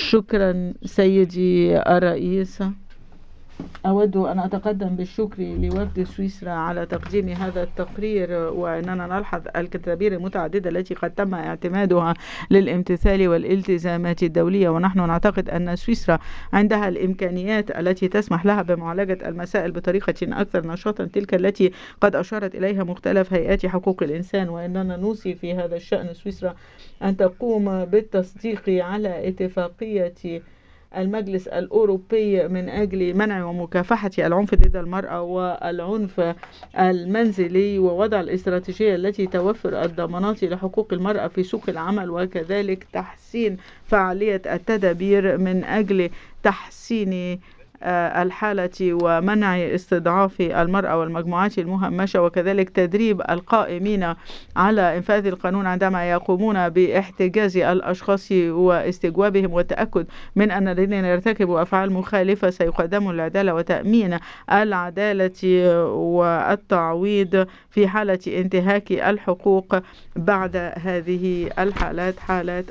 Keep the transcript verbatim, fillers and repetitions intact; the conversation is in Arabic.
شكرا سيدي الرئيس. أود أن أتقدم بالشكر لوفد سويسرا على تقديم هذا التقرير، وأننا نلحظ التدابير المتعددة التي قد تم اعتمادها للامتثال والالتزامات الدولية. ونحن نعتقد أن سويسرا عندها الإمكانيات التي تسمح لها بمعالجة المسائل بطريقة أكثر نشاطا، تلك التي قد أشارت إليها مختلف هيئات حقوق الإنسان. وأننا نوصي في هذا الشأن سويسرا أن تقوم بالتصديق على اتفاقية المجلس الأوروبي من أجل منع ومكافحة العنف ضد المرأة والعنف المنزلي، ووضع الاستراتيجية التي توفر الضمانات لحقوق المرأة في سوق العمل، وكذلك تحسين فعالية التدابير من أجل تحسين الحالة ومنع استضعاف المرأة والمجموعات المهمشة، وكذلك تدريب القائمين على إنفاذ القانون عندما يقومون باحتجاز الأشخاص واستجوابهم، والتأكد من أن الذين يرتكبوا أفعال مخالفة سيقدموا العدالة، وتأمين العدالة والتعويض في حالة انتهاك الحقوق بعد هذه الحالات، حالات